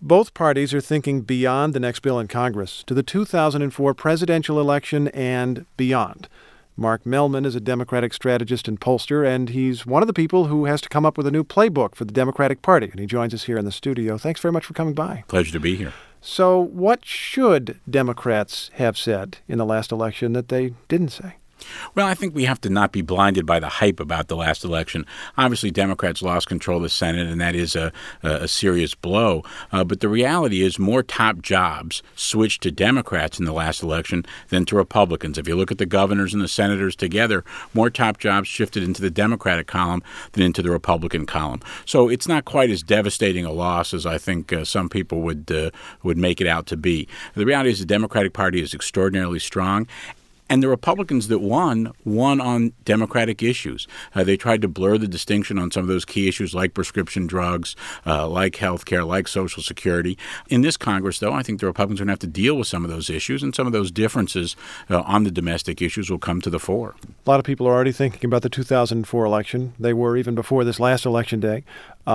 Both parties are thinking beyond the next bill in Congress to the 2004 presidential election and beyond. Mark Mellman is a Democratic strategist and pollster, and he's one of the people who has to come up with a new playbook for the Democratic Party. And he joins us here in the studio. Thanks very much for coming by. Pleasure to be here. So what should Democrats have said in the last election that they didn't say? Well, I think we have to not be blinded by the hype about the last election. Obviously, Democrats lost control of the Senate, and that is a serious blow. But the reality is more top jobs switched to Democrats in the last election than to Republicans. If you look at the governors and the senators together, more top jobs shifted into the Democratic column than into the Republican column. So it's not quite as devastating a loss as I think some people would make it out to be. The reality is the Democratic Party is extraordinarily strong. And the Republicans that won on Democratic issues. They tried to blur the distinction on some of those key issues like prescription drugs, like health care, like Social Security. In this Congress, though, I think the Republicans are going to have to deal with some of those issues, and some of those differences on the domestic issues will come to the fore. A lot of people are already thinking about the 2004 election. They were even before this last election day.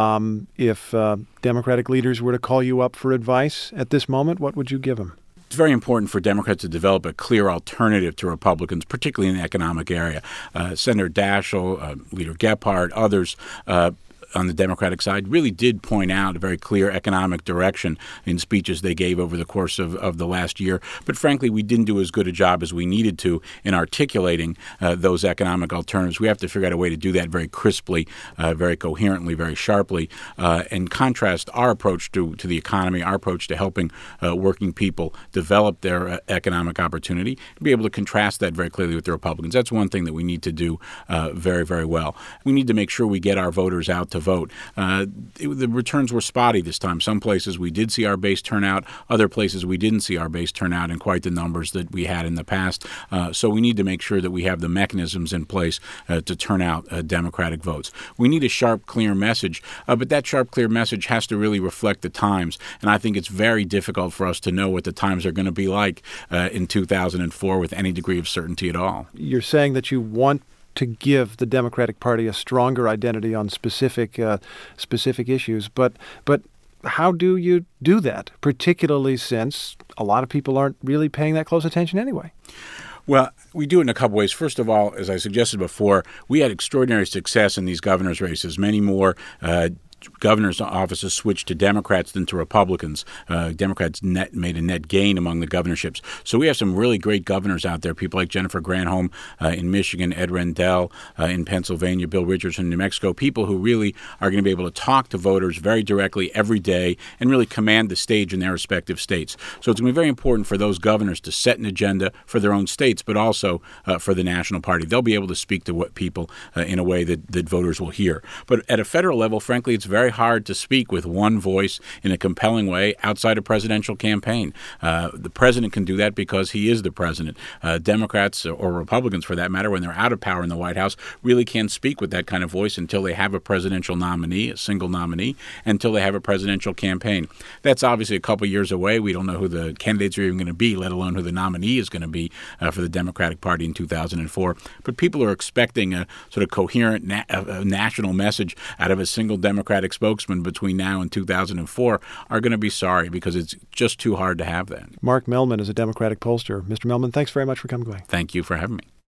If Democratic leaders were to call you up for advice at this moment, what would you give them? It's very important for Democrats to develop a clear alternative to Republicans, particularly in the economic area. Senator Daschle, Leader Gephardt, others on the Democratic side really did point out a very clear economic direction in speeches they gave over the course of the last year. But frankly, we didn't do as good a job as we needed to in articulating those economic alternatives. We have to figure out a way to do that very crisply, very coherently, very sharply, and contrast our approach to the economy, our approach to helping working people develop their economic opportunity, and be able to contrast that very clearly with the Republicans. That's one thing that we need to do very, very well. We need to make sure we get our voters out to vote. The returns were spotty this time. Some places we did see our base turn out. Other places we didn't see our base turn out in quite the numbers that we had in the past. So we need to make sure that we have the mechanisms in place to turn out Democratic votes. We need a sharp, clear message, but that sharp, clear message has to really reflect the times. And I think it's very difficult for us to know what the times are going to be like in 2004 with any degree of certainty at all. You're saying that you want to give the Democratic Party a stronger identity on specific issues. But how do you do that, particularly since a lot of people aren't really paying that close attention anyway? Well, we do it in a couple ways. First of all, as I suggested before, we had extraordinary success in these governor's races. Many more governor's offices switched to Democrats than to Republicans. Democrats made a net gain among the governorships. So we have some really great governors out there, people like Jennifer Granholm in Michigan, Ed Rendell in Pennsylvania, Bill Richardson in New Mexico, people who really are going to be able to talk to voters very directly every day and really command the stage in their respective states. So it's going to be very important for those governors to set an agenda for their own states, but also for the national party. They'll be able to speak to what people in a way that voters will hear. But at a federal level, frankly, it's very hard to speak with one voice in a compelling way outside a presidential campaign. The president can do that because he is the president. Democrats or Republicans, for that matter, when they're out of power in the White House, really can't speak with that kind of voice until they have a presidential nominee, a single nominee, until they have a presidential campaign. That's obviously a couple years away. We don't know who the candidates are even going to be, let alone who the nominee is going to be for the Democratic Party in 2004. But people are expecting a sort of coherent national message out of a single Democratic spokesman between now and 2004 are going to be sorry because it's just too hard to have that. Mark Mellman is a Democratic pollster. Mr. Mellman, thanks very much for coming by. Thank you for having me.